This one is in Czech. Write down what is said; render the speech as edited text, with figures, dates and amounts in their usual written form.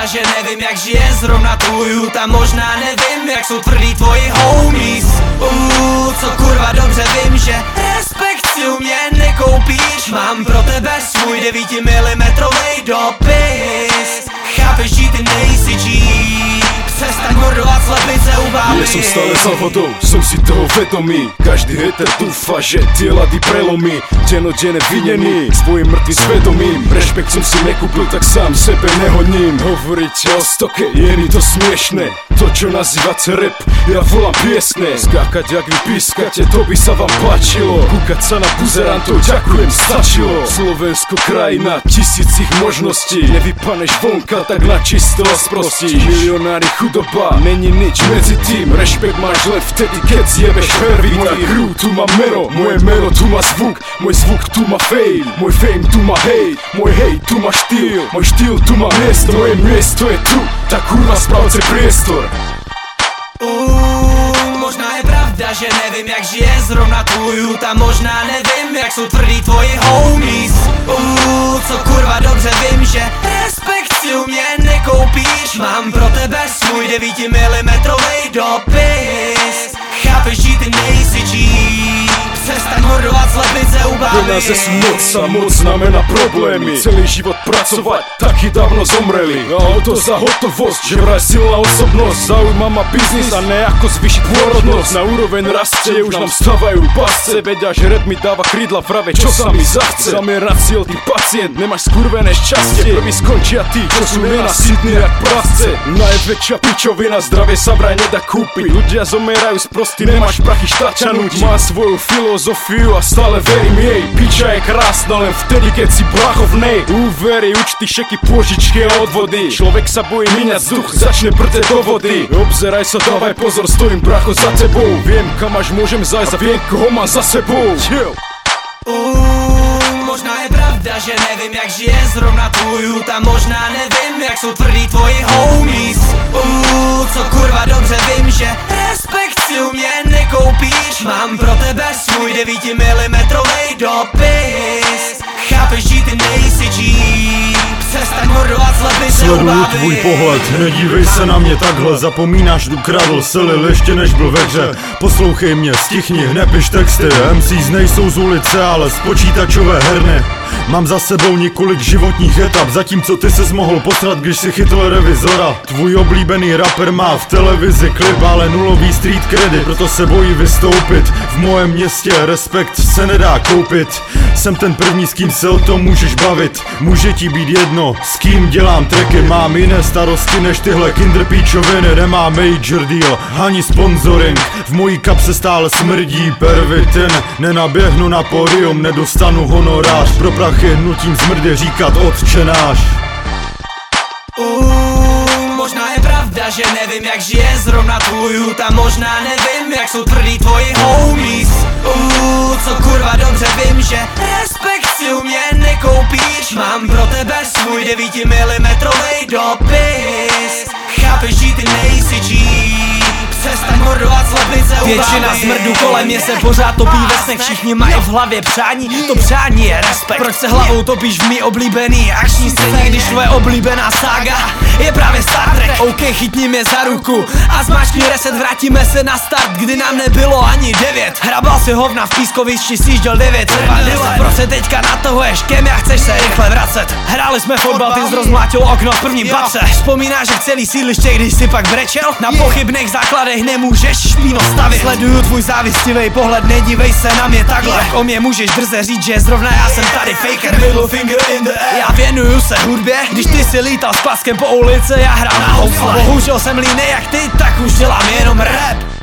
že nevím jak žije zrovna tvůj a možná nevím jak jsou tvrdý tvoji homies. Co kurva dobře vím, že respekt si u mě nekoupíš. Mám pro tebe svůj 9 mm dopis. Chápeš, že ty nejsi G. Přestaň mordovat slepice u báby. Ja som stále za vodou, som si toho vedomý. Každý hater dúfa, že tie lady prelomí. Denodene vinený, svojim mŕtvým svedomím. Rešpekt som si nekúpil, tak sám sebe nehoním. Hovoriť o stoke, je mi to smiešné. To čo nazývate rap, ja volám piesne. Skákať jak vy pískate, to by sa vám páčilo. Kúkať sa na buzerantov, ďakujem, stačilo. Slovensko krajina tisícich možností. Nevypaneš vonka, tak na čisto sprostíš. Milionári, chudoba, není nič medzi tým. Rešpekt máš len vtedy, keď zjebeš prvý. Moja crew tu má meno, moje meno tu má zvuk. Môj zvuk tu má fame, môj fame tu má hejt. Môj hejt tu má štýl, môj štýl tu má miesto. Moje miesto je tu, tak kurva správce priestor. Možná je pravda, že nevím jak žije zrovna tvůj a možná nevím jak jsou tvrdý tvoji homies. Co kurva dobře vím, že respekt si u mě nekoupíš. Mám pro tebe svůj 9 mm dopis. Chápeš, že ty nejsi G. Přestaň mordovat slepice u báby. Peníze sú moc a moc znamená problémy. Celý život pracovať, taky dávno zomreli. A o to za hotovosť, že vraj silná osobnosť. Zaujíma ma biznis a ne ako zvýšiť pôrodnosť. Na úroveň rastie, už nám stavajú pasce. Vedia, že rap mi dáva krídla, práve čo sa mi zachce. Zamerať cieľ, ty pacient, nemáš skurvené šťastie. Prvý skončia tí, čo sú nenasytní jak prasce. Najväčšia pičovina, zdravie sa vraj nedá kúpiť. Ľudia zomerajú sprostí, nemáš prachy štačanúť. Má svoju filozofiu a stále verím jej. Piča je krásna len vtedy, keď si blácho v nej. Úvery, účty, šeky, pôžičky a odvody. Človek sa bojí míňať vzduch, začne brdeť do vody. Obzeraj sa, dávaj pozor, stojím bracho za tebou. Viem kam až môžem zajsť a viem koho mám za sebou. Možná je pravda, že nevím jak žije zrovna tvůj a možná nevím jak jsou tvrdý tvoji homies. Co kurva dobře vím, že respekt si u mě nekoupíš. Mám pro tebe svůj 9 mm dopis. Chápeš, že ty nejsi G. Přestaň mordovat slepice u Sleduju báby. tvůj pohled, nedívej se na mě takhle. Zapomínáš, tu kradl, selil ještě než byl ve hře. Poslouchej mě, stichni, nepiš texty. MCs nejsou z ulice, ale z počítačové herny. Mám za sebou několik životních etap, zatímco ty ses mohl posrat, když si chytl revizora. Tvůj oblíbený rapper má v televizi klip, ale nulový street credit, proto se bojí vystoupit. V mojem městě respekt se nedá koupit. Jsem ten první, s kým se o tom můžeš bavit. Může ti být jedno, s kým dělám tracky. Mám jiné starosti než tyhle kinderpíčoviny. Nemám major deal, ani sponsoring. V mojí kapse stále smrdí pervitin. Nenaběhnu na pódium, nedostanu honorář. Pro prachy nutím zmrdy říkat Otče náš. Možná je pravda, že nevím jak žije zrovna tvůj a možná nevím jak jsou tvrdý tvoji homies. Co kurva dobře vím, že respekt si u mě nekoupíš. Mám pro tebe svůj 9 mm dopis. Chápeš, že ty nejsi G. Přestaň mordovat slepice u báby. Většina zmrdů kolem mě se pořád topí ve snech. Všichni mají v hlavě přání, to přání je respekt. Proč se hlavou topíš v mý oblíbený akční scéně, když tvoje oblíbená sága je právě Star Trek? OK, chytni mě za ruku a zmáčkni reset, vrátíme se na start, kdy nám nebylo ani 9. Hrabal si hovna v pískovišti, sjížděl 9. Proč se teďka natahuješ kem, já chceš se rychle vracet? Hráli jsme fotbal, ty jsi rozmlátil okno v prvním patře. Vzpomínáš jak celý sídliště, když si pak brečel? Na pochybných základech nemůžeš špíno stavit. Sleduju tvůj závistivý pohled, nedívej se na mě takhle. Jak o mě můžeš drze říct, že zrovna já jsem tady faker. Middle finger in the air. Já věnuju se hudbě, když ty si lítal s klaskem po ulici, já hrál na housle. Bohužel jsem línej jak ty, tak už dělám jenom rap.